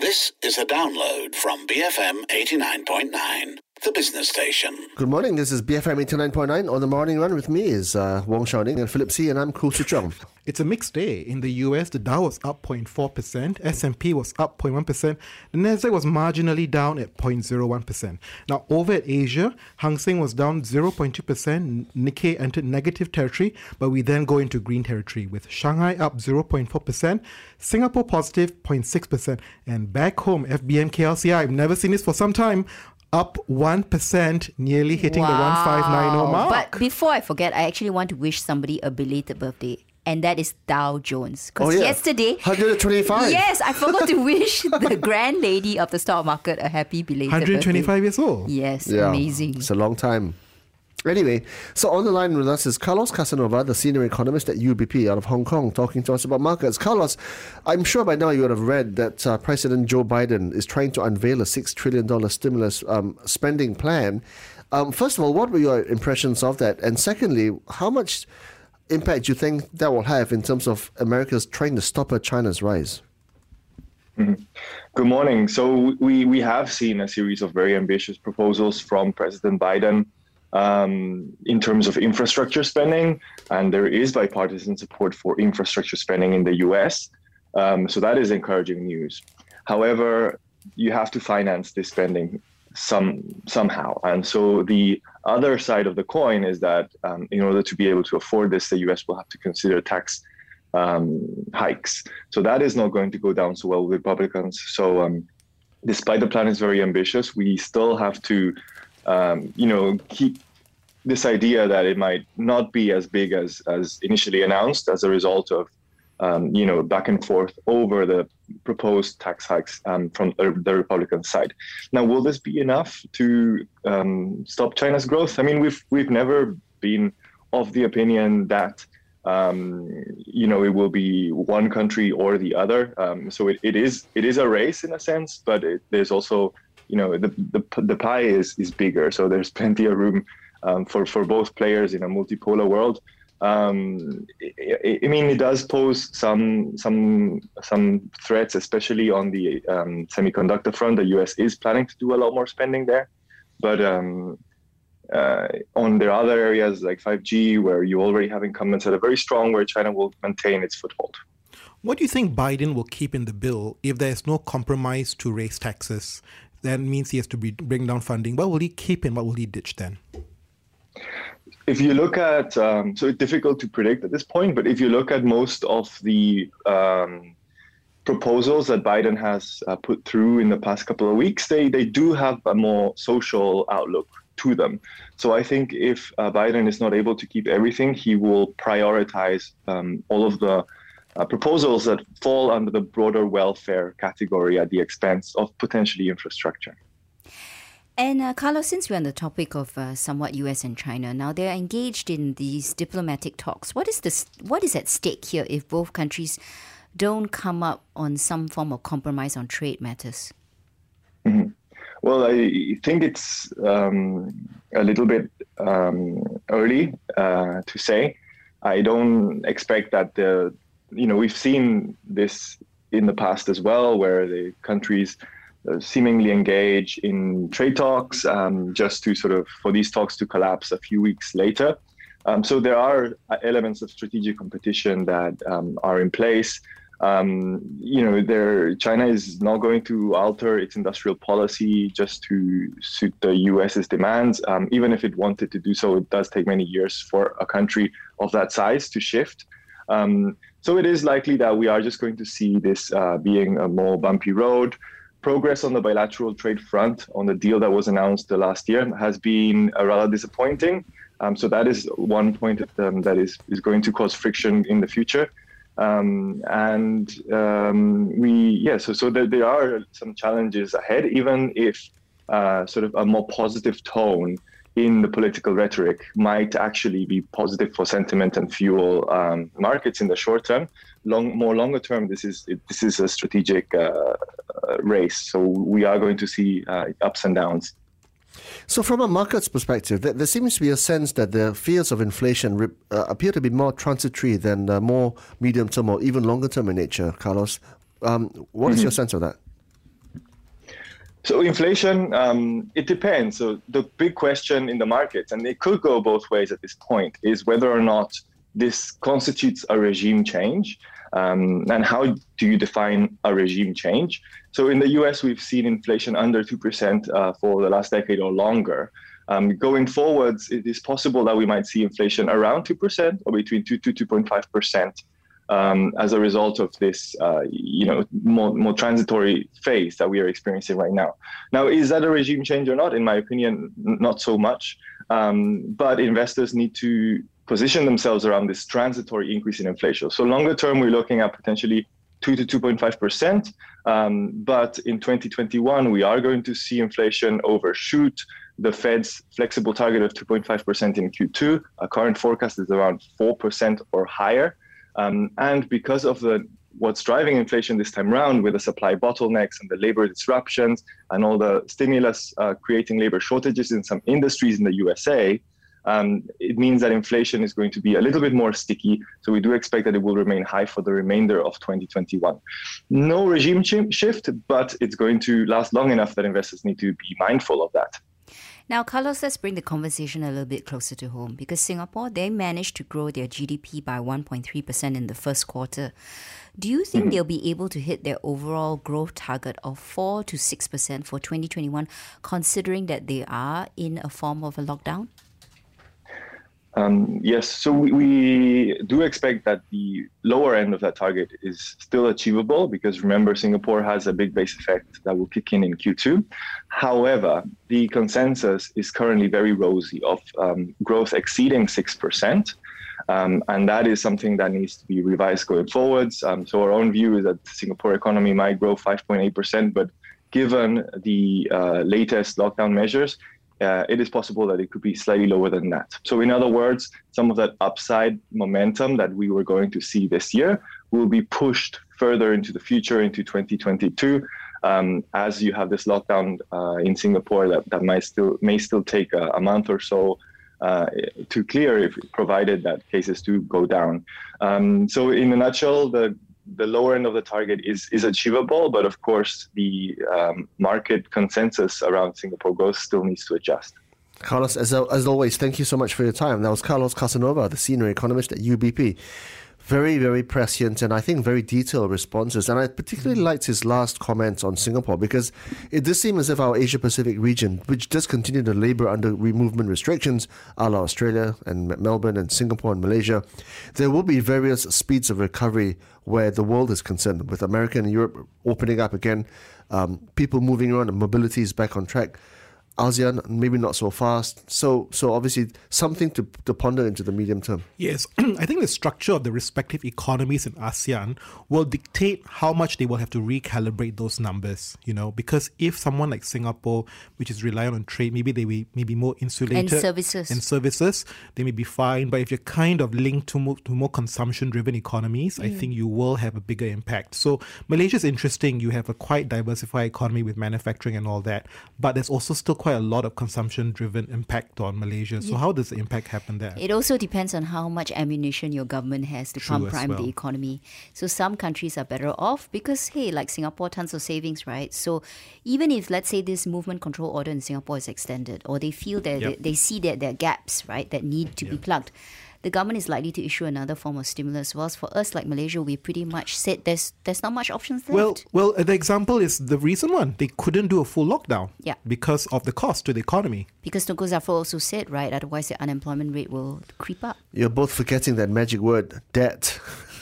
This is a download from BFM 89.9, the business station. Good morning, this is BFM 89.9. On the morning run with me is Wong Xiaoning and Philip C. and I'm Khoo Su Chong. It's a mixed day. In the US, the Dow was up 0.4%, S&P was up 0.1%, the Nasdaq was marginally down at 0.01%. Now, over at Asia, Hang Seng was down 0.2%, Nikkei entered negative territory, but we then go into green territory with Shanghai up 0.4%, Singapore positive 0.6%, and back home, FBM KLCI, I've never seen this for some time, up 1%, nearly hitting the 1590 mark. But before I forget, I actually want to wish somebody a belated birthday. And that is Dow Jones. Because yesterday... 125. Yes, I forgot to wish the grand lady of the stock market a happy belated 125 birthday. years old. Yes, Yeah, amazing. it's a long time. Anyway, so on the line with us is Carlos Casanova, the senior economist at UBP out of Hong Kong, talking to us about markets. Carlos, I'm sure by now you would have read that President Joe Biden is trying to unveil a $6 trillion stimulus spending plan. First of all, what were your impressions of that? And secondly, how much impact do you think that will have in terms of America's trying to stop China's rise? Mm-hmm. Good morning. So we have seen a series of very ambitious proposals from President Biden in terms of infrastructure spending, and there is bipartisan support for infrastructure spending in the US. So that is encouraging news. However, you have to finance this spending somehow. And so the other side of the coin is that in order to be able to afford this, the US will have to consider tax hikes. So that is not going to go down so well with Republicans. So despite the plan is very ambitious, we still have to keep this idea that it might not be as big as initially announced as a result of, back and forth over the proposed tax hikes from the Republican side. Now, will this be enough to stop China's growth? I mean, we've never been of the opinion that, it will be one country or the other. So it is a race in a sense, but there's also, the pie is bigger. So there's plenty of room for both players in a multipolar world. It does pose some threats, especially on the semiconductor front. The US is planning to do a lot more spending there, but on there are other areas like 5G, where you already have incumbents that are very strong, where China will maintain its foothold. What do you think Biden will keep in the bill if there is no compromise to raise taxes? That means he has to bring down funding. What will he keep and what will he ditch then? If you look at, so it's difficult to predict at this point, but if you look at most of the proposals that Biden has put through in the past couple of weeks, they do have a more social outlook to them. So I think if Biden is not able to keep everything, he will prioritize all of the proposals that fall under the broader welfare category at the expense of potentially infrastructure. And Carlos, since we're on the topic of somewhat US and China, now they're engaged in these diplomatic talks. What is at stake here if both countries don't come up on some form of compromise on trade matters? Mm-hmm. Well, I think it's a little bit early to say. I don't expect that we've seen this in the past as well, where the countries seemingly engage in trade talks just to for these talks to collapse a few weeks later. So there are elements of strategic competition that are in place. China is not going to alter its industrial policy just to suit the US's demands. Even if it wanted to do so, it does take many years for a country of that size to shift. So it is likely that we are just going to see this being a more bumpy road. Progress on the bilateral trade front on the deal that was announced last year has been rather disappointing. So that is one point that is going to cause friction in the future. So there are some challenges ahead, even if a more positive tone in the political rhetoric might actually be positive for sentiment and fuel markets in the short term. Longer term, this is a strategic race. So we are going to see ups and downs. So from a market's perspective, there seems to be a sense that the fears of inflation appear to be more transitory than more medium-term or even longer-term in nature, Carlos. What is your sense of that? So inflation, it depends. So the big question in the markets, and it could go both ways at this point, is whether or not this constitutes a regime change. And how do you define a regime change? So in the US, we've seen inflation under 2% for the last decade or longer. Going forwards, it is possible that we might see inflation around 2% or between 2 to 2.5%. As a result of this, more transitory phase that we are experiencing right now. Now, is that a regime change or not? In my opinion, not so much. But investors need to position themselves around this transitory increase in inflation. So longer term, we're looking at potentially 2 to 2.5%. But in 2021, we are going to see inflation overshoot the Fed's flexible target of 2.5% in Q2. Our current forecast is around 4% or higher. And because of what's driving inflation this time around, with the supply bottlenecks and the labor disruptions and all the stimulus creating labor shortages in some industries in the USA, it means that inflation is going to be a little bit more sticky. So we do expect that it will remain high for the remainder of 2021. No regime shift, but it's going to last long enough that investors need to be mindful of that. Now, Carlos, let's bring the conversation a little bit closer to home, because Singapore, they managed to grow their GDP by 1.3% in the first quarter. Do you think they'll be able to hit their overall growth target of 4 to 6% for 2021, considering that they are in a form of a lockdown? Yes, so we do expect that the lower end of that target is still achievable, because remember, Singapore has a big base effect that will kick in Q2. However, the consensus is currently very rosy of growth exceeding 6%. And that is something that needs to be revised going forwards. So our own view is that the Singapore economy might grow 5.8%, but given the latest lockdown measures, it is possible that it could be slightly lower than that. So in other words, some of that upside momentum that we were going to see this year will be pushed further into the future, into 2022, as you have this lockdown in Singapore that may still take a month or so to clear, if provided that cases do go down. So in a nutshell, the lower end of the target is achievable, but of course the market consensus around Singapore growth still needs to adjust. Carlos, as always, thank you so much for your time. That was Carlos Casanova, the senior economist at UBP. Very, very prescient and I think very detailed responses. And I particularly liked his last comments on Singapore, because it does seem as if our Asia-Pacific region, which does continue to labour under movement restrictions, a la Australia and Melbourne and Singapore and Malaysia, there will be various speeds of recovery where the world is concerned, with America and Europe opening up again, people moving around and mobility is back on track. ASEAN, maybe not so fast. So obviously something to ponder into the medium term. Yes, I think the structure of the respective economies in ASEAN will dictate how much they will have to recalibrate those numbers, because if someone like Singapore, which is reliant on trade, maybe they may be more insulated. And services, they may be fine. But if you're kind of linked to more consumption-driven economies, I think you will have a bigger impact. So Malaysia is interesting. You have a quite diversified economy with manufacturing and all that. But there's also still quite a lot of consumption-driven impact on Malaysia. So how does the impact happen there? It also depends on how much ammunition your government has to pump prime the economy. So some countries are better off because, hey, like Singapore, tons of savings, right? So even if, let's say, this movement control order in Singapore is extended, or they feel that they see that there are gaps, right, that need to be plugged, the government is likely to issue another form of stimulus. Whilst for us, like Malaysia, we pretty much said there's not much options left. Well, the example is the recent one. They couldn't do a full lockdown because of the cost to the economy. Because Tunku Zafrul also said, right, otherwise the unemployment rate will creep up. You're both forgetting that magic word, debt.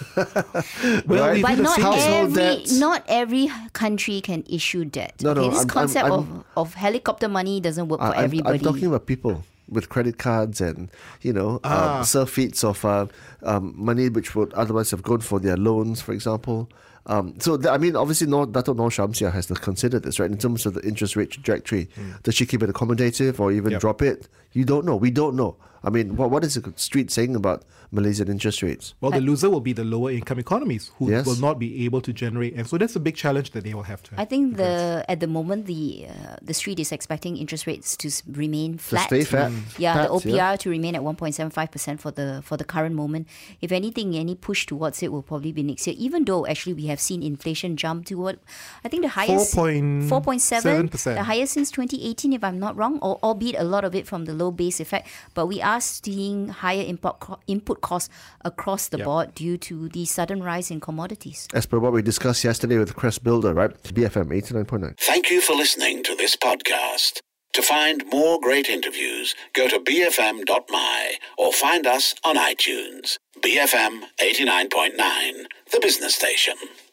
Well, right? But not every country can issue debt. This concept of helicopter money doesn't work for everybody. I'm talking about people with credit cards and, surfeits of money which would otherwise have gone for their loans, for example. Obviously, Dato' Noor Shamsia has to consider this, right, in terms of the interest rate trajectory. Does she keep it accommodative or even drop it? You don't know. We don't know. I mean, what is the street saying about Malaysian interest rates? Well, the loser will be the lower income economies who Yes. will not be able to generate. And so that's a big challenge that they will have to I think at the moment the street is expecting interest rates to remain flat. stay flat. Yeah, the Flat, OPR yeah. to remain at 1.75% for the current moment. If anything, any push towards it will probably be next year. Even though actually we have seen inflation jump to what I think the highest 4.7%, the highest since 2018, if I'm not wrong, albeit a lot of it from the low base effect. But we are seeing higher input costs across the board due to the sudden rise in commodities. As per what we discussed yesterday with Crest Builder, right? BFM 89.9. Thank you for listening to this podcast. To find more great interviews, go to bfm.my or find us on iTunes. BFM 89.9, the business station.